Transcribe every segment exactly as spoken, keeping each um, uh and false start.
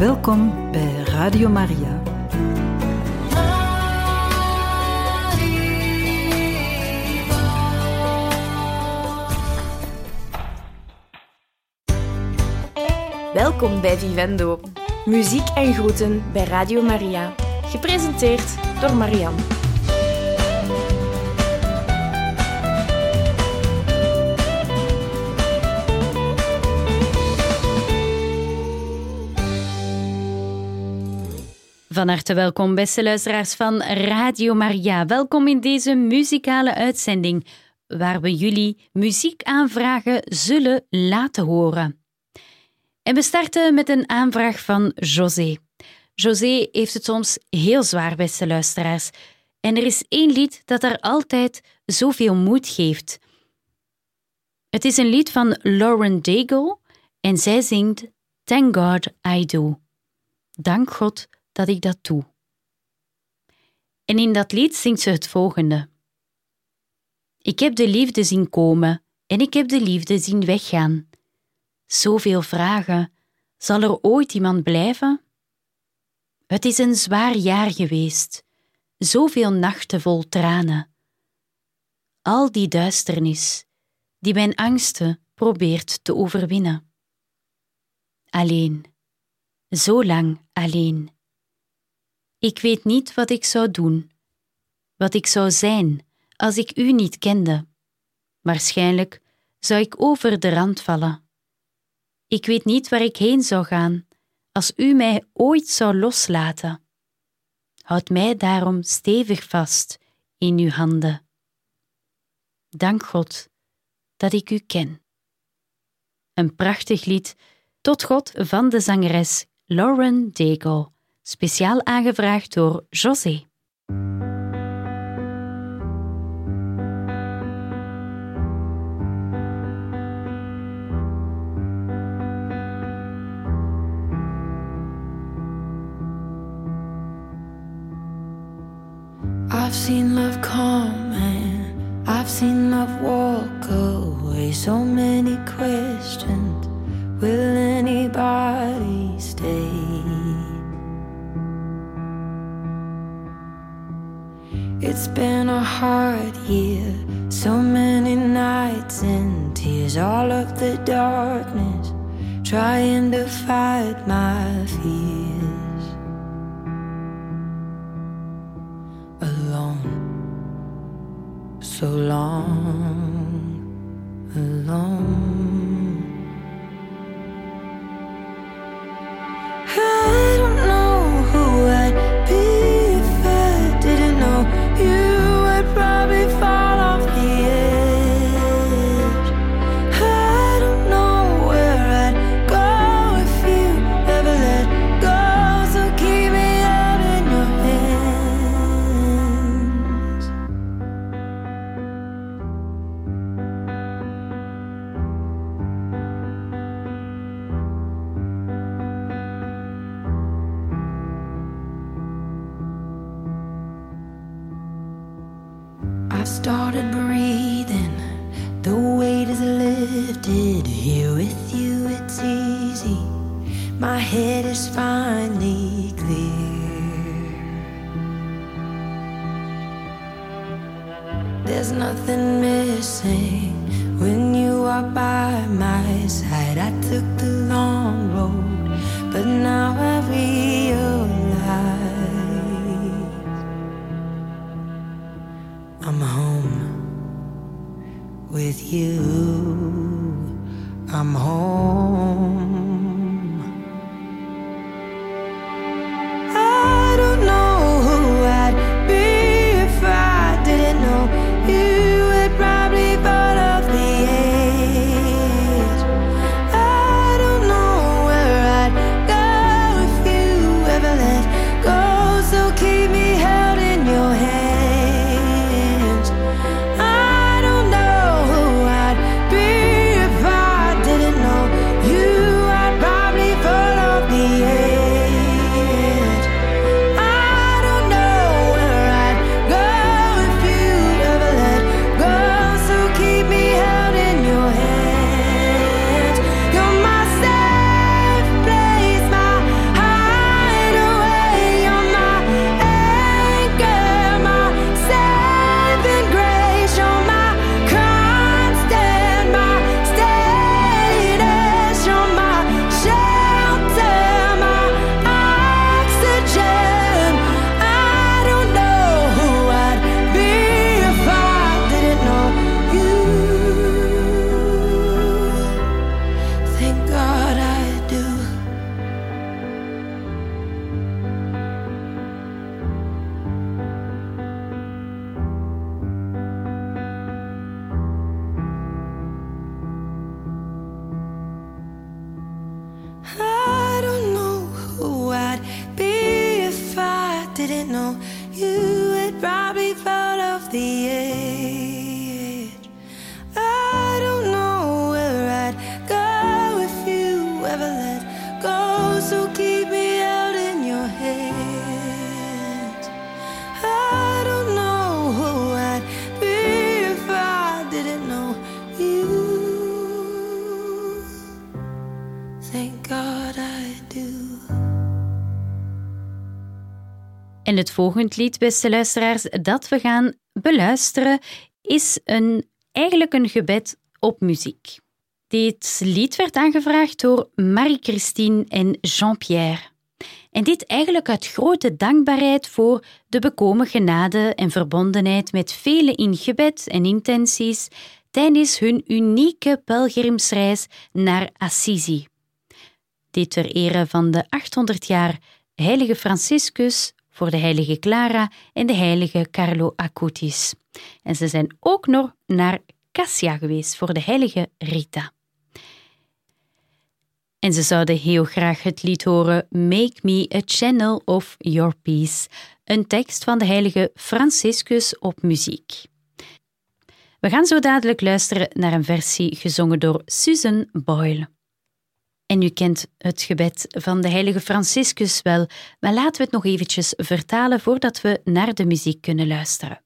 Welkom bij Radio Maria. Welkom bij Vivendo. Muziek en groeten bij Radio Maria. Gepresenteerd door Marianne. Van harte welkom, beste luisteraars van Radio Maria. Welkom in deze muzikale uitzending, waar we jullie muziekaanvragen zullen laten horen. En we starten met een aanvraag van José. José heeft het soms heel zwaar, beste luisteraars. En er is één lied dat haar altijd zoveel moed geeft. Het is een lied van Lauren Daigle en zij zingt Thank God I Do. Dank God dat ik dat doe. En in dat lied zingt ze het volgende. Ik heb de liefde zien komen en ik heb de liefde zien weggaan. Zoveel vragen, zal er ooit iemand blijven? Het is een zwaar jaar geweest, zoveel nachten vol tranen. Al die duisternis, die mijn angsten probeert te overwinnen. Alleen, zo lang alleen. Ik weet niet wat ik zou doen, wat ik zou zijn als ik u niet kende. Waarschijnlijk zou ik over de rand vallen. Ik weet niet waar ik heen zou gaan als u mij ooit zou loslaten. Houd mij daarom stevig vast in uw handen. Dank God dat ik u ken. Een prachtig lied tot God van de zangeres Lauren Daigle. Speciaal aangevraagd door José. I've seen love come and I've seen love walk away. So many questions, will anybody stay? It's been a hard year, so many nights and tears, all of the darkness, trying to fight my fears. Alone, so long, alone. I don't know who I'd be if I didn't know you would probably fall off the edge. I don't know where I'd go if you ever let go, so keep me out in your hands. I've started breathing, the weight is lifted. Here with you it's easy, my head is finally clear. There's nothing missing when you are by my side. I took the long road, but now I realize I'm home with you. I'm home. I don't know who I'd be if I didn't know you would probably fall off the edge. I don't know where I'd go if you ever let go, so keep me held in your hands. I don't know who I'd be if I didn't know you you had probably fall off the edge. I don't know where I'd go if you ever let go, so keep me out in your hands. I don't know who I'd be if I didn't know you. Thank God I do. En het volgende lied, beste luisteraars, dat we gaan beluisteren, is een, eigenlijk een gebed op muziek. Dit lied werd aangevraagd door Marie-Christine en Jean-Pierre. En dit eigenlijk uit grote dankbaarheid voor de bekomen genade en verbondenheid met velen in gebed en intenties tijdens hun unieke pelgrimsreis naar Assisi. Dit ter ere van de achthonderd jaar heilige Franciscus voor de heilige Clara en de heilige Carlo Acutis. En ze zijn ook nog naar Cassia geweest voor de heilige Rita. En ze zouden heel graag het lied horen Make Me a Channel of Your Peace, een tekst van de heilige Franciscus op muziek. We gaan zo dadelijk luisteren naar een versie gezongen door Susan Boyle. En u kent het gebed van de heilige Franciscus wel, maar laten we het nog eventjes vertalen voordat we naar de muziek kunnen luisteren.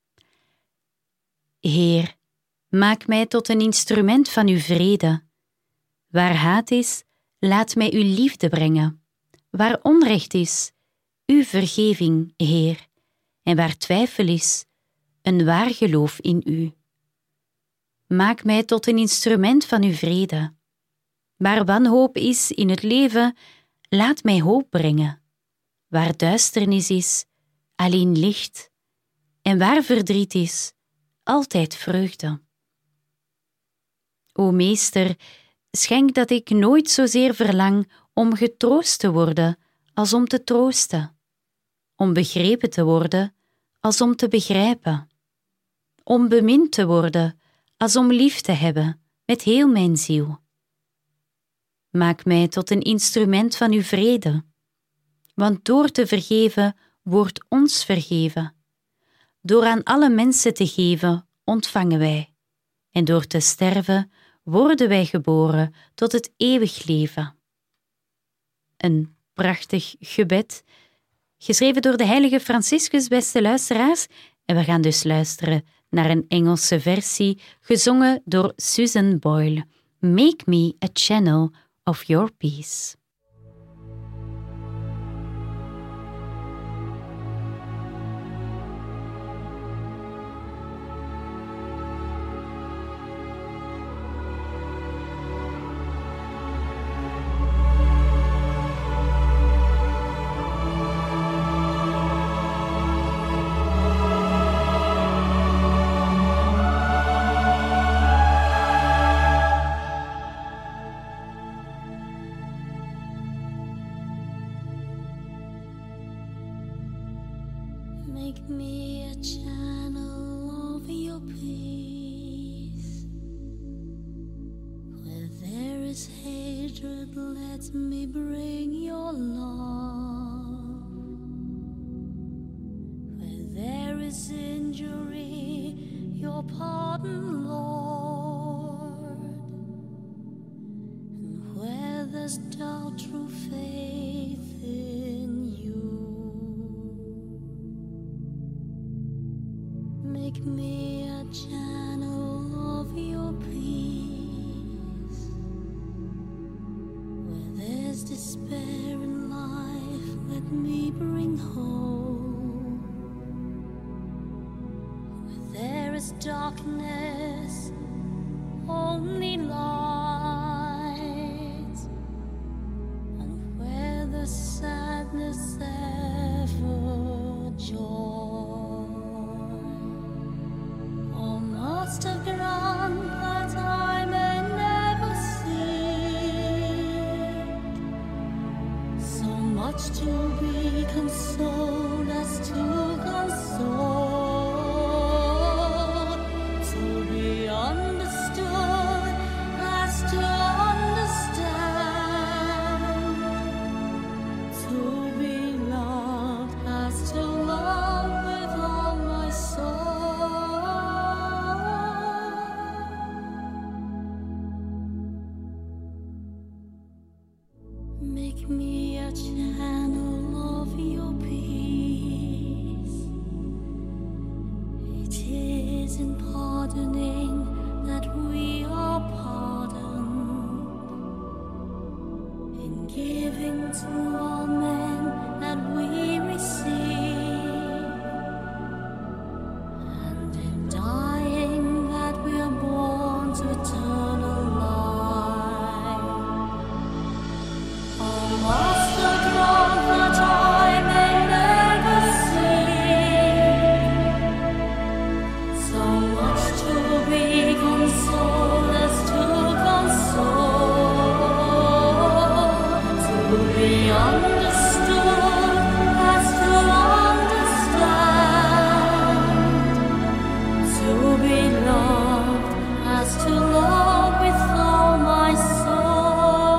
Heer, maak mij tot een instrument van uw vrede. Waar haat is, laat mij uw liefde brengen. Waar onrecht is, uw vergeving, Heer. En waar twijfel is, een waar geloof in u. Maak mij tot een instrument van uw vrede. Waar wanhoop is in het leven, laat mij hoop brengen. Waar duisternis is, alleen licht. En waar verdriet is, altijd vreugde. O Meester, schenk dat ik nooit zozeer verlang om getroost te worden als om te troosten, om begrepen te worden als om te begrijpen, om bemind te worden als om lief te hebben met heel mijn ziel. Maak mij tot een instrument van uw vrede, want door te vergeven wordt ons vergeven. Door aan alle mensen te geven ontvangen wij, en door te sterven worden wij geboren tot het eeuwig leven. Een prachtig gebed, geschreven door de heilige Franciscus, beste luisteraars, en we gaan dus luisteren naar een Engelse versie, gezongen door Susan Boyle. Make me a channel of your peace. Make me a channel of your peace. Where there is hatred, let me bring your love. Where there is injury, your pardon, Lord. And where there's doubt, true faith in you. Make me a channel of your peace. Where there's despair in life, let me bring hope. Where there is darkness, only light. And where the sadness ever joy. Must have ground that I may never see. So much to be consoled as to console. To be understood as to understand. To be loved as to love. Make me a channel of your peace. It is in pardoning that we are pardoned, in giving to all men that we receive, and in dying that we are born to eternal life. Oh, Master, grant that I may never see so much to be consoled as to console, to be understood as to understand, to be loved as to love with all my soul.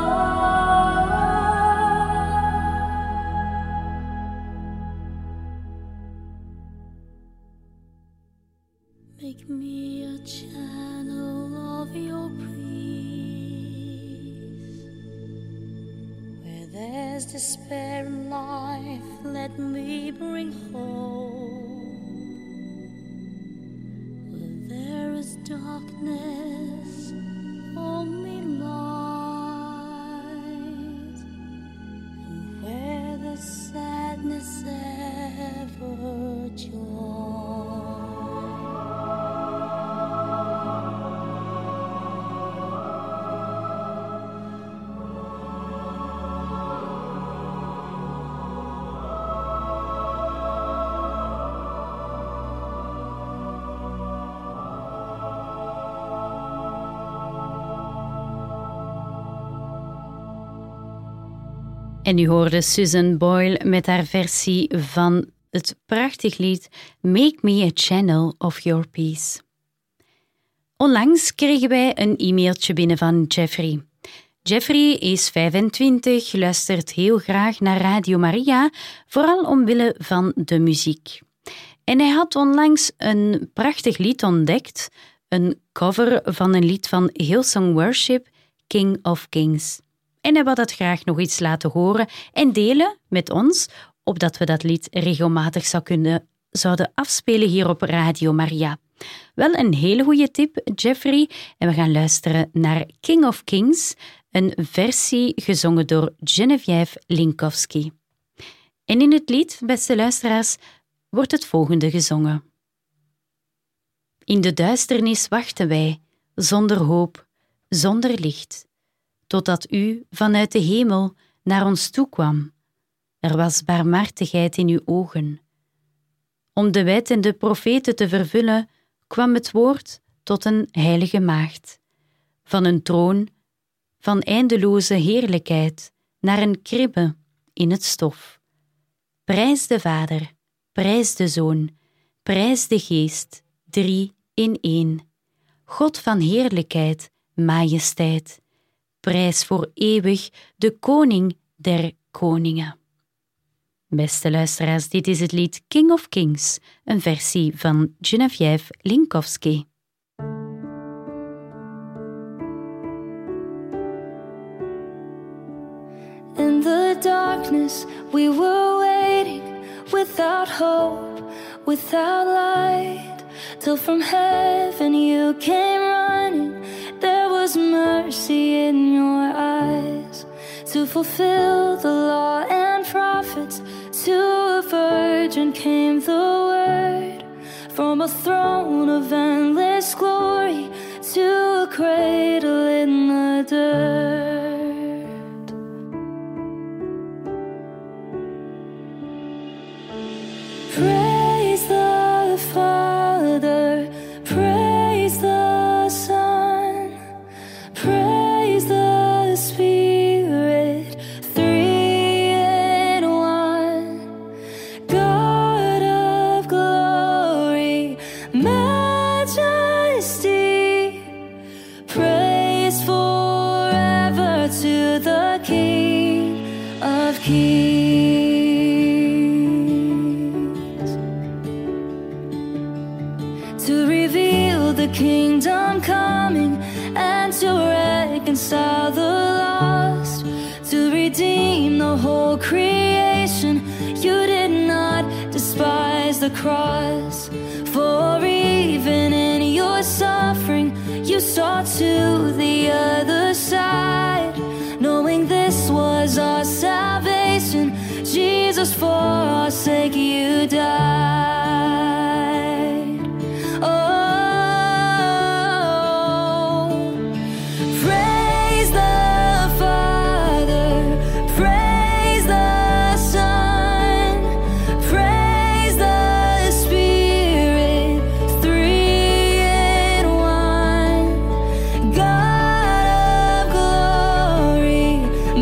Make me a channel of your peace. Where there's despair in life, let me bring hope. Where there is darkness, only light. And where there's sadness, ever joy. En u hoorde Susan Boyle met haar versie van het prachtig lied Make Me a Channel of Your Peace. Onlangs kregen wij een e-mailtje binnen van Jeffrey. Jeffrey is vijfentwintig, luistert heel graag naar Radio Maria, vooral omwille van de muziek. En hij had onlangs een prachtig lied ontdekt, een cover van een lied van Hillsong Worship, King of Kings. En hij wil dat graag nog iets laten horen en delen met ons, opdat we dat lied regelmatig zou kunnen, zouden afspelen hier op Radio Maria. Wel een hele goede tip, Jeffrey. En we gaan luisteren naar King of Kings, een versie gezongen door Geneviève Linkowski. En in het lied, beste luisteraars, wordt het volgende gezongen. In de duisternis wachten wij, zonder hoop, zonder licht, totdat u vanuit de hemel naar ons toe kwam. Er was barmhartigheid in uw ogen. Om de wet en de profeten te vervullen, kwam het woord tot een heilige maagd. Van een troon, van eindeloze heerlijkheid, naar een kribbe in het stof. Prijs de Vader, prijs de Zoon, prijs de Geest, drie in één. God van heerlijkheid, majesteit. Prijs voor eeuwig de koning der koningen. Beste luisteraars, dit is het lied King of Kings, een versie van Geneviève Linkowski. In the darkness we were waiting, without hope, without light, till from heaven you came running. There was mercy in your eyes, to fulfill the law and prophets. To a virgin came the word, from a throne of endless glory to a cradle in the dirt. Praise the Father, praise the Son, praise the Spirit, three in one. God of glory, majesty, praise forever to the King of Kings. To reveal the kingdom coming and to reconcile the lost, to redeem creation, you did not despise the cross. For even in your suffering, you saw to the other side. Knowing this was our salvation, Jesus, for our sake you died. Oh, praise the Father, praise the Son, praise the Spirit, three in one. God of glory,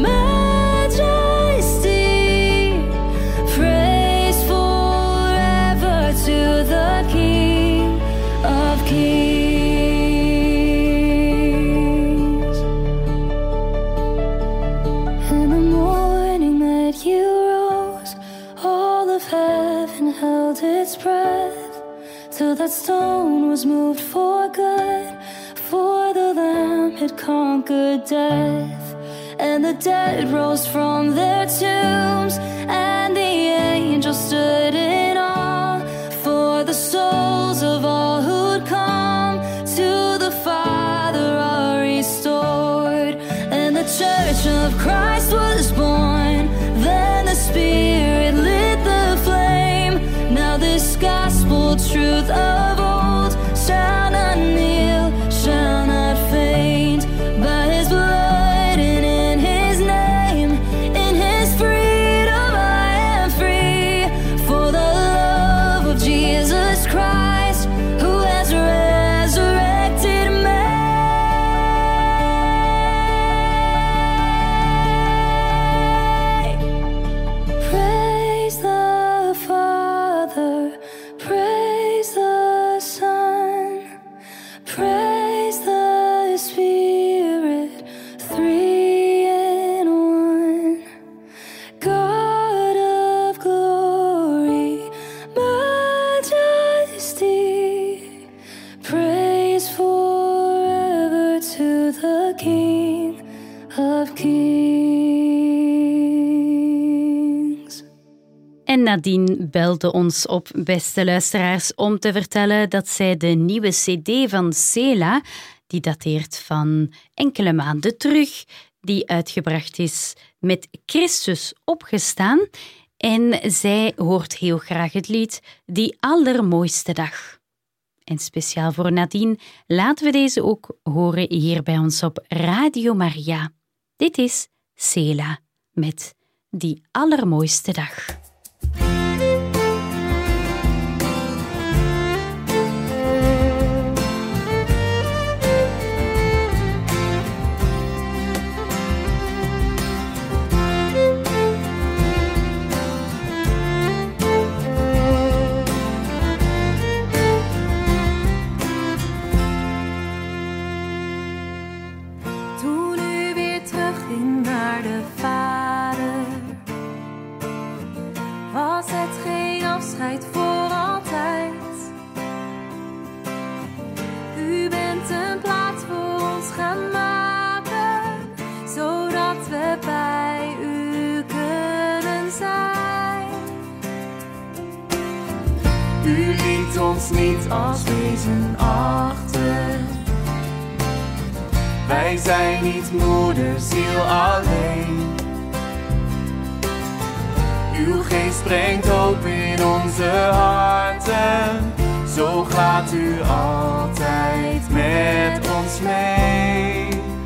majesty, praise forever to the King of Kings. In the morning that you rose, all of heaven held its breath, till that stone was moved for good, for the Lamb had conquered death. And the dead rose from their tombs, and the angels stood in awe, for the souls of all who'd come to the Father are restored. And the church of Christ was born, then the Spirit lit the flame. Now this gospel truth of old shall not kneel, shall not faint. By his blood and in his name, in his freedom I am free. For the love of Jesus Christ, who has resurrected me. Praise the Father, praise the Son, praise the Spirit, three in one. God of glory, majesty, praise forever to the King of Kings. En Nadine belde ons op, beste luisteraars, om te vertellen dat zij de nieuwe cd van Selah, die dateert van enkele maanden terug, die uitgebracht is met Christus opgestaan. En zij hoort heel graag het lied Die Allermooiste Dag. En speciaal voor Nadine laten we deze ook horen hier bij ons op Radio Maria. Dit is Selah met Die Allermooiste Dag. Toen u weer terugging naar de Vader, was het geen afscheid voor altijd. U bent een plaats voor ons gaan maken, zodat we bij u kunnen zijn. U liet ons niet als wezen achter. Wij zijn niet moederziel alleen. Uw geest brengt hoop in onze harten. Zo gaat u altijd met ons mee.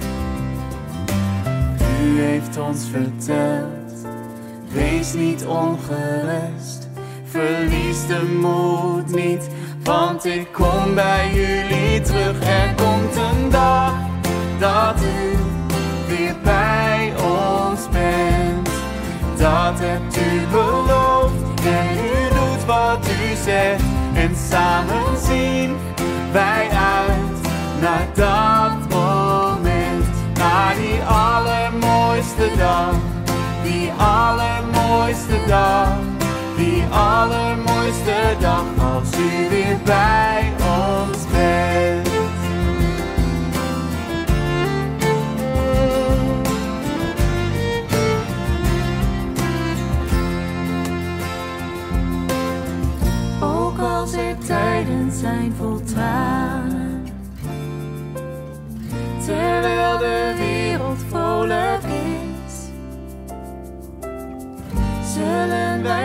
U heeft ons verteld, wees niet ongerust. Verlies de moed niet, want ik kom bij jullie terug. Er komt een dag dat u weer bij ons bent. Dat hebt u beloofd en u doet wat u zegt. En samen zien wij uit naar dat moment. Naar die allermooiste dag, die allermooiste dag. Die allermooiste dag als u weer bij ons bent.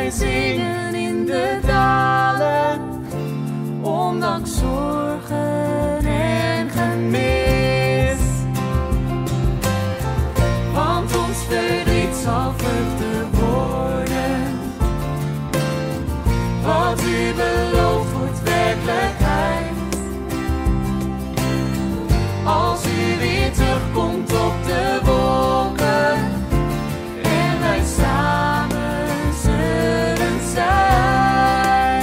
weer zingen in de dalen, ondanks zorgen en gemis. Want ons verdriet zal vruchten worden. Wat u belooft wordt werkelijkheid. Als u weer terugkomt op de wolken en wij samen zullen zijn.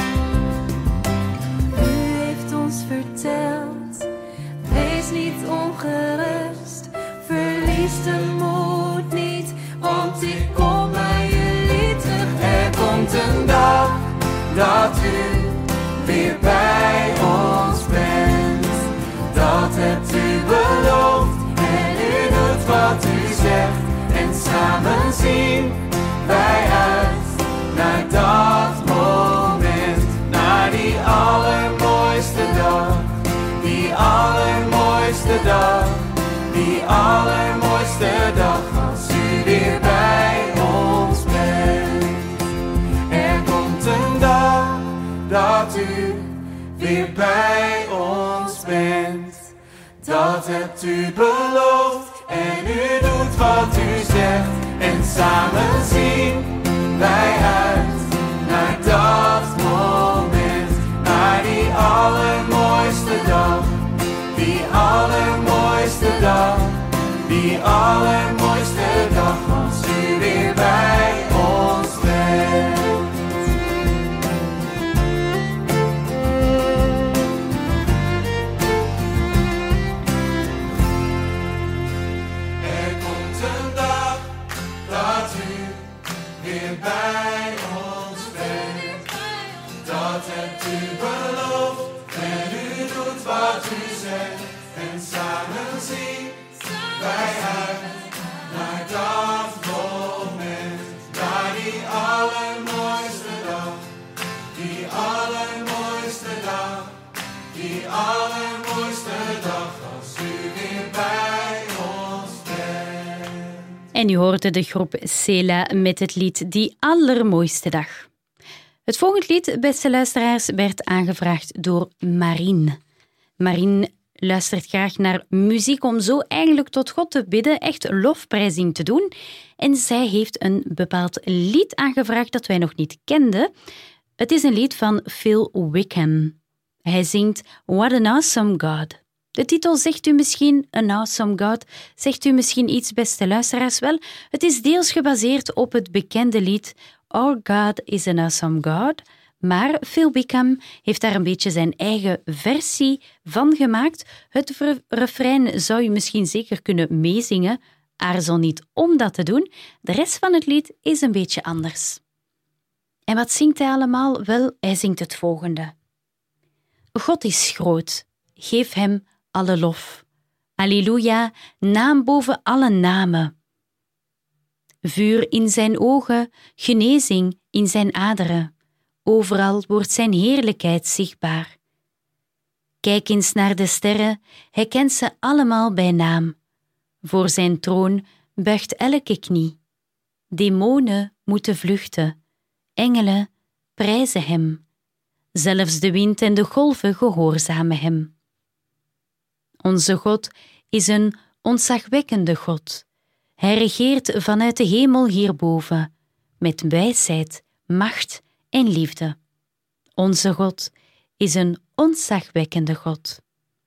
U heeft ons verteld, wees niet ongerust, verlies de moed niet, want ik kom bij jullie terug. Er komt een dag dat u weer bij ons bent. Dat hebt u beloofd en u doet wat u zegt. En samen zien wij uit naar dat moment. Naar die allermooiste dag. Die allermooiste dag. Die allermooiste dag als u weer bij ons bent. Er komt een dag dat u weer bij ons bent. Dat hebt u beloofd en u doet wat u zegt. En samen zien wij uit naar dat moment. Naar die allermooiste dag. Die allermooiste dag. Die allermooiste dag als u weer bij ons bent. Bij ons bent, dat hebt u beloofd en u doet wat u zegt. En samen zien wij uit naar dat moment, naar die allermooiste dag, die allermooiste dag, die allermooiste dag als u weer bij ons bent. En u hoorde de groep Sela met het lied Die Allermooiste Dag. Het volgende lied, beste luisteraars, werd aangevraagd door Marien. Marien luistert graag naar muziek om zo eigenlijk tot God te bidden, echt lofprijzing te doen. En zij heeft een bepaald lied aangevraagd dat wij nog niet kenden. Het is een lied van Phil Wickham. Hij zingt What an Awesome God. De titel zegt u misschien, An Awesome God, zegt u misschien iets, beste luisteraars. Wel, het is deels gebaseerd op het bekende lied Our God is an Awesome God, maar Phil Wickham heeft daar een beetje zijn eigen versie van gemaakt. Het refrein zou je misschien zeker kunnen meezingen. Aarzel niet om dat te doen. De rest van het lied is een beetje anders. En wat zingt hij allemaal? Wel, hij zingt het volgende. God is groot, geef hem alle lof. Halleluja, naam boven alle namen. Vuur in zijn ogen, genezing in zijn aderen. Overal wordt zijn heerlijkheid zichtbaar. Kijk eens naar de sterren, hij kent ze allemaal bij naam. Voor zijn troon buigt elke knie. Demonen moeten vluchten, engelen prijzen hem. Zelfs de wind en de golven gehoorzamen hem. Onze God is een ontzagwekkende God. Hij regeert vanuit de hemel hierboven, met wijsheid, macht en liefde. Onze God is een ontzagwekkende God.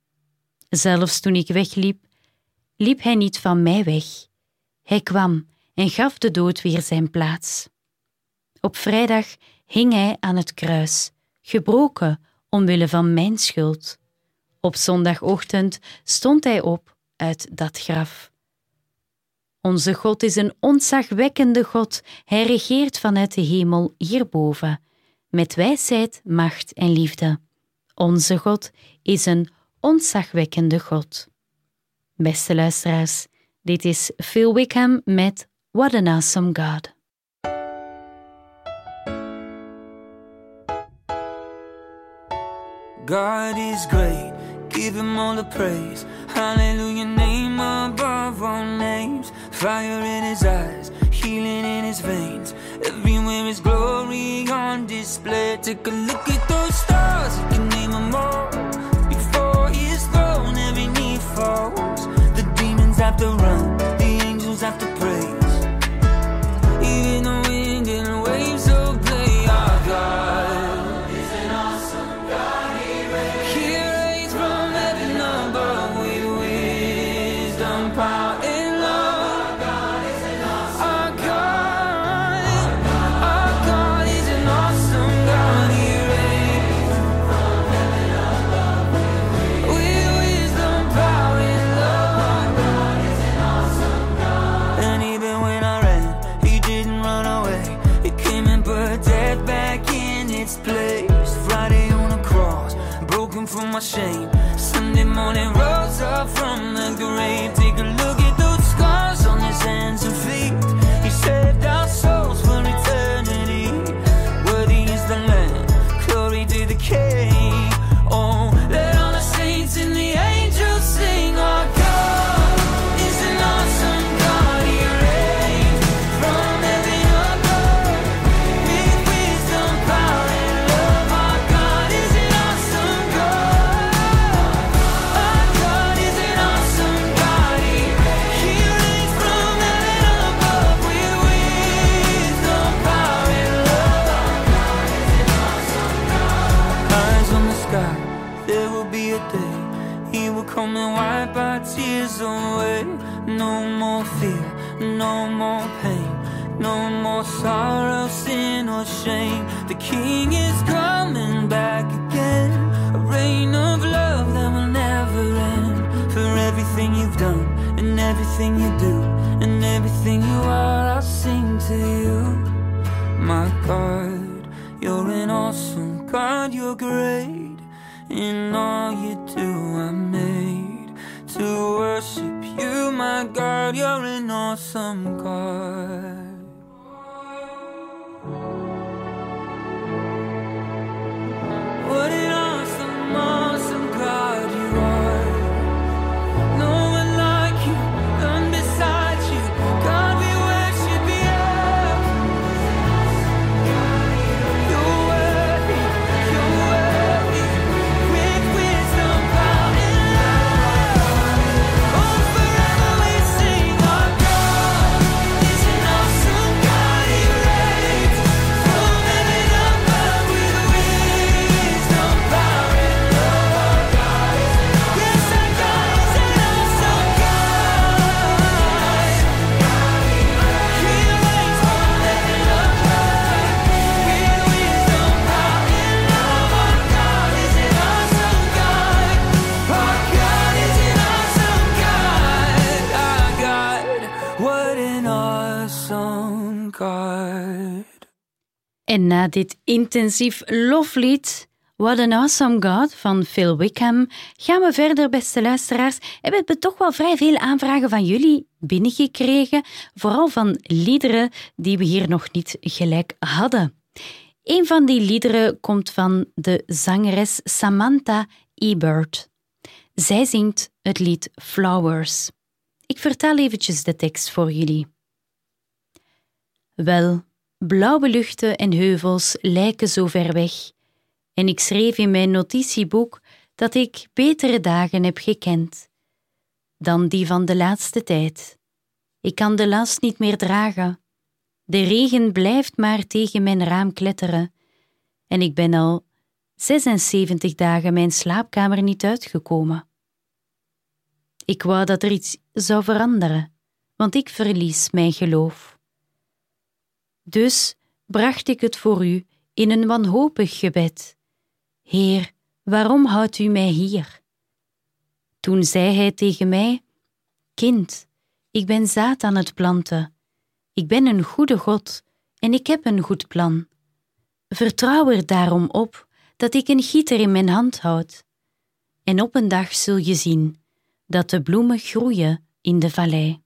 Zelfs toen ik wegliep, liep hij niet van mij weg. Hij kwam en gaf de dood weer zijn plaats. Op vrijdag hing hij aan het kruis, gebroken omwille van mijn schuld. Op zondagochtend stond hij op uit dat graf. Onze God is een ontzagwekkende God. Hij regeert vanuit de hemel hierboven, met wijsheid, macht en liefde. Onze God is een ontzagwekkende God. Beste luisteraars, dit is Phil Wickham met What an Awesome God. God is great, give him all the praise. Hallelujah, name above all names. Fire in his eyes, healing in his veins. Everywhere his glory display. Take a look at those stars, you can name them all. Before his throne, every knee falls. The demons have to run, the angels have to praise. Even the wind and waves will play. Our God is an awesome God. He reigns, he reigns from heaven above with wisdom, power, and love. Our God is an awesome our God. Our God is an awesome God. He reigns from heaven above with wisdom, power, and love. Our God is an awesome God. And even when I ran, he didn't run away. He came and put death back in its place. Friday on the cross, broken from my shame. Sunday morning rose up from the grave. Take a look at those scars on his hands and feet. He saved our souls for eternity. Worthy is the Lamb, glory to the King. Oh, let all the saints and the angels sing. Our God is an awesome God. He reigns from heaven above with wisdom, power, and love. Our God is an awesome God. Our God is an awesome God. He, he reigns from heaven above with wisdom, power, and love. Our God is an awesome God. Eyes on the sky, there will be a day. He will come and wipe our tears away. No more fear, no more pain, no more sorrow, sin, or shame. The King is coming back again. A reign of love that will never end. For everything you've done, and everything you do, and everything you are, I'll sing to you. My God, you're an awesome God, you're great. In all you do, I'm made to worship you, my God. You're an awesome God. What an awesome, awesome God you are. No one like you, none beside you. God, we worship you. You're worthy, you're worthy. With wisdom, power, and love. Oh, forever we sing. Our God is an awesome God. He reigns from heaven above with wisdom, power, and love. Yes, our God is an awesome God. He reigns from heaven above with wisdom, power, and love. Our God is an awesome God. Our God is an awesome God. Our God, what an awesome God. En na dit intensief loflied, What an Awesome God van Phil Wickham, gaan we verder, beste luisteraars. En we hebben toch wel vrij veel aanvragen van jullie binnengekregen, vooral van liederen die we hier nog niet gelijk hadden. Een van die liederen komt van de zangeres Samantha Ebert. Zij zingt het lied Flowers. Ik vertaal eventjes de tekst voor jullie. Wel, blauwe luchten en heuvels lijken zo ver weg. En ik schreef in mijn notitieboek dat ik betere dagen heb gekend dan die van de laatste tijd. Ik kan de last niet meer dragen. De regen blijft maar tegen mijn raam kletteren. En ik ben al zesenzeventig dagen mijn slaapkamer niet uitgekomen. Ik wou dat er iets zou veranderen, want ik verlies mijn geloof. Dus bracht ik het voor u in een wanhopig gebed. Heer, waarom houdt u mij hier? Toen zei hij tegen mij, kind, ik ben zaad aan het planten. Ik ben een goede God en ik heb een goed plan. Vertrouw er daarom op dat ik een gieter in mijn hand houd. En op een dag zul je zien dat de bloemen groeien in de vallei.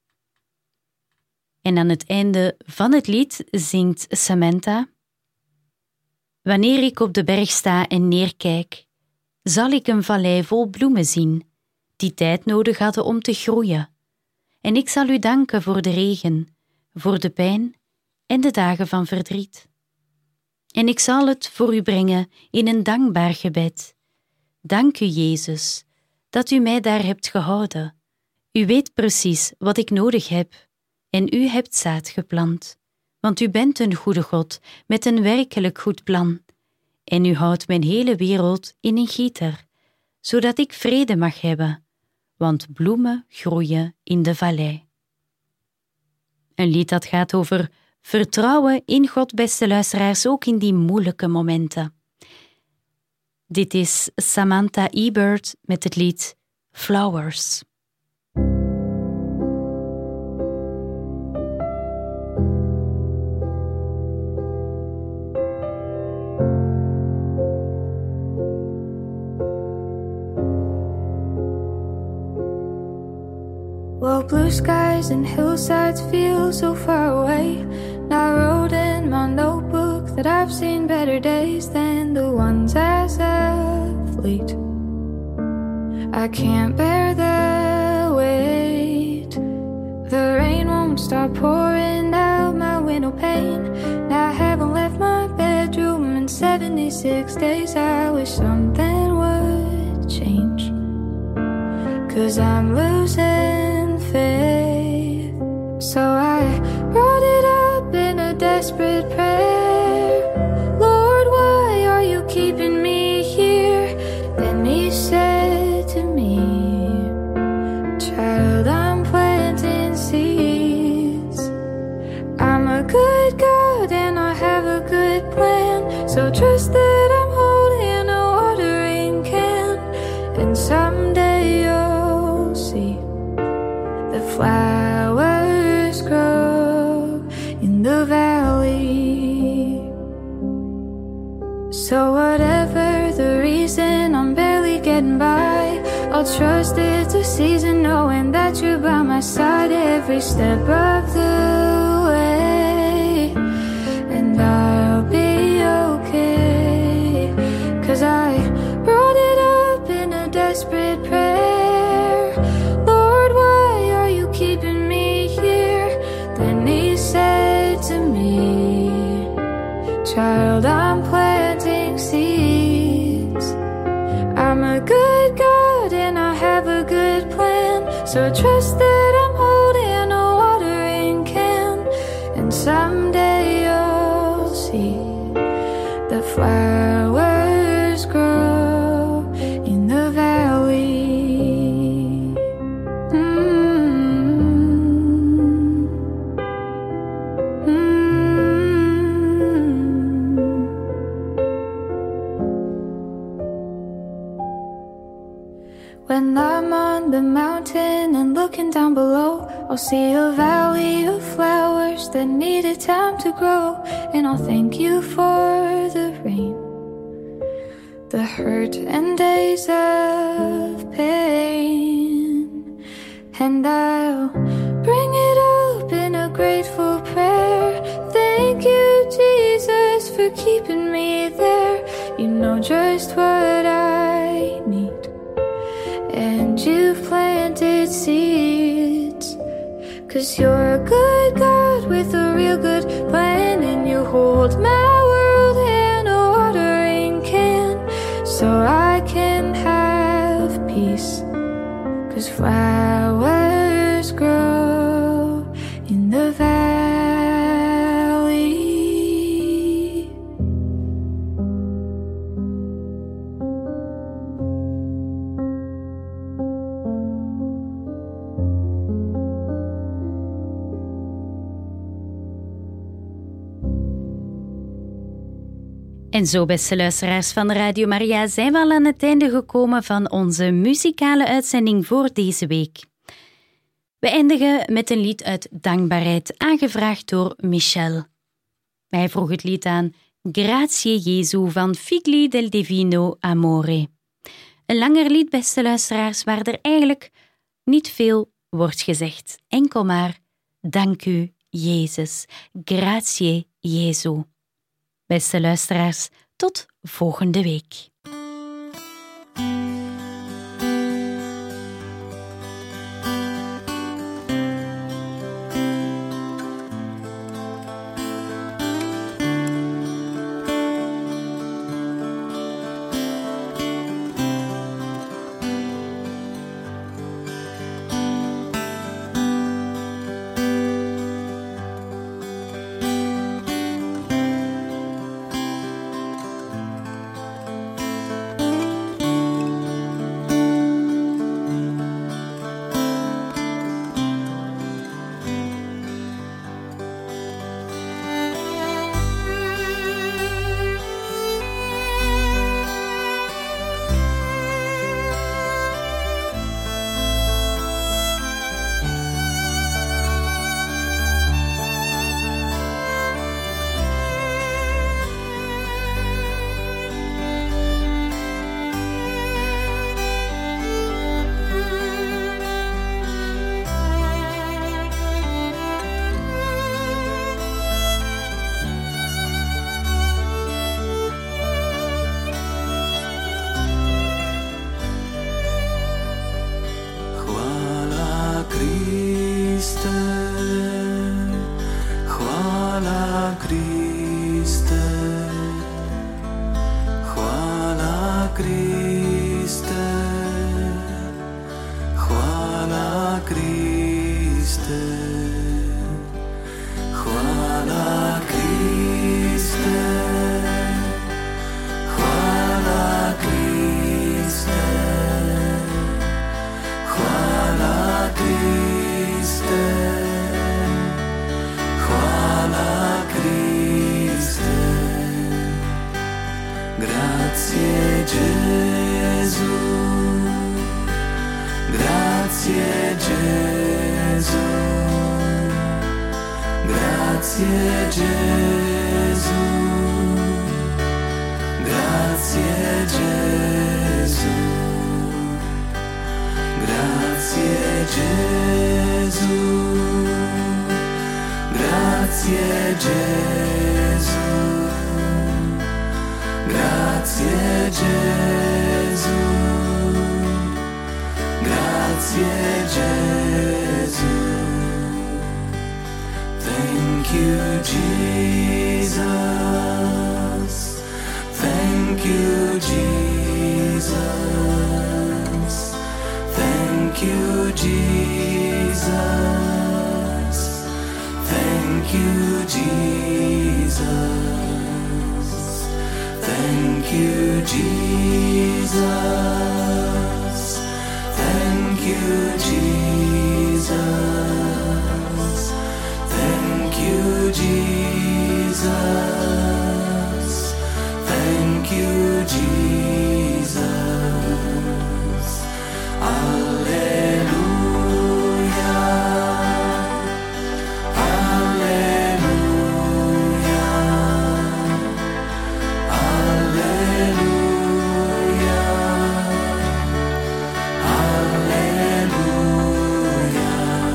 En aan het einde van het lied zingt Samantha: wanneer ik op de berg sta en neerkijk, zal ik een vallei vol bloemen zien, die tijd nodig hadden om te groeien. En ik zal u danken voor de regen, voor de pijn en de dagen van verdriet. En ik zal het voor u brengen in een dankbaar gebed. Dank u, Jezus, dat u mij daar hebt gehouden. U weet precies wat ik nodig heb en u hebt zaad geplant. Want u bent een goede God met een werkelijk goed plan. En u houdt mijn hele wereld in een gieter, zodat ik vrede mag hebben, want bloemen groeien in de vallei. Een lied dat gaat over vertrouwen in God, beste luisteraars, ook in die moeilijke momenten. Dit is Samantha Ebert met het lied Flowers. Well, blue skies and hillsides feel so far away. I wrote in my notebook that I've seen better days than the ones as of late. I can't bear the weight. The rain won't stop pouring out my window pane. And I haven't left my bedroom in seventy-six days. I wish something would change, 'cause I'm losing faith. So I brought it up in a desperate prayer. Lord, why are you keeping me here? Then he said to me, child, I'm planting seeds. I'm a good God and I have a good plan. So trust that I'm holding a watering can. And someday you'll see the flowers grow in the valley. So whatever the reason, I'm barely getting by. I'll trust it's a season, knowing that you're by my side every step of the way. And I'll be okay, 'cause I brought it up in a desperate prayer. Lord, why are you keeping me here? Then he said to me, child, I'm planting seeds. I'm a good God and I have a good plan. So trust that I'm holding a watering can. And someday you'll see the flowers grow in the valley. Mm-hmm. Mm-hmm. When I'm on the mountain and looking down below, I'll see a valley of flowers that needed time to grow. And I'll thank you for the rain, the hurt and days of pain. And I'll bring it up in a grateful prayer. Thank you, Jesus, for keeping me there. You know just what I need. And you've planted seeds, 'cause you're a good God with a real good plan. And you hold my world in a watering can, so I can have peace. 'Cause flowers grow in the valley. En zo, beste luisteraars van Radio Maria, zijn we al aan het einde gekomen van onze muzikale uitzending voor deze week. We eindigen met een lied uit dankbaarheid, aangevraagd door Michel. Hij vroeg het lied aan Grazie Jesu van Figli del Divino Amore. Een langer lied, beste luisteraars, waar er eigenlijk niet veel wordt gezegd. Enkel maar, dank u, Jezus. Grazie Jesu. Beste luisteraars, tot volgende week. Kriste, hvala Kriste, hvala Kriste, hvala Kriste, hvala Kriste, hvala Kriste, hvala Kriste, hvala Kriste. Grazie Gesù, grazie Gesù, grazie Gesù, grazie Gesù, grazie Gesù, grazie Gesù, grazie Gesù, grazie Gesù. Thank you, Jesus. Thank you, Jesus. Thank you, Jesus. Thank you, Jesus. Thank you, Jesus. Thank you, Jesus. Thank you, Jesus. Thank you, Jesus. Alleluia. Alleluia. Alleluia. Alleluia.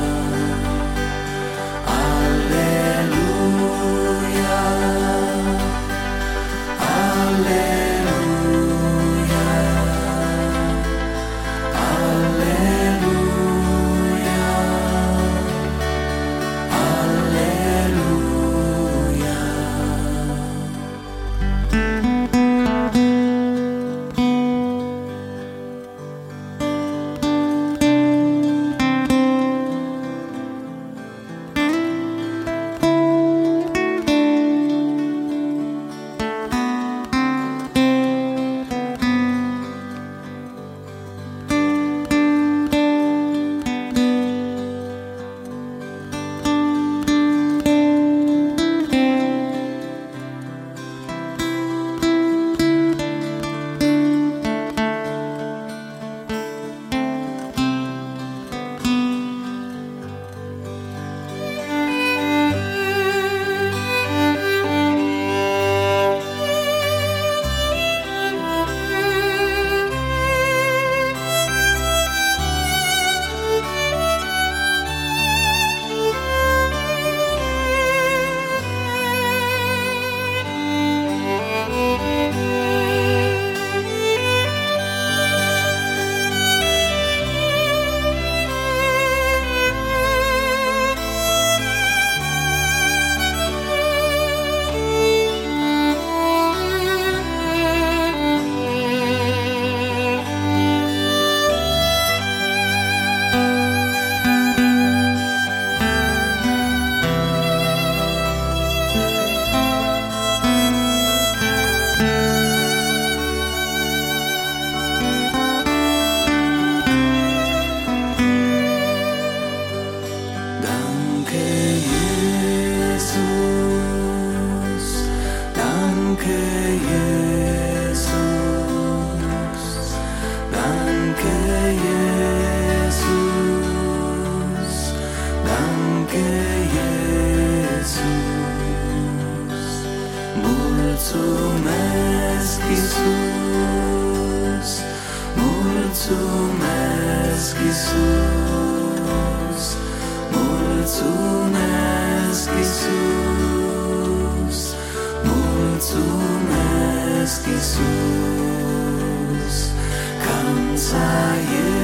Mulțumesc, Iisus, mulțumesc, Iisus, mulțumesc, Iisus, că-mi ți-ai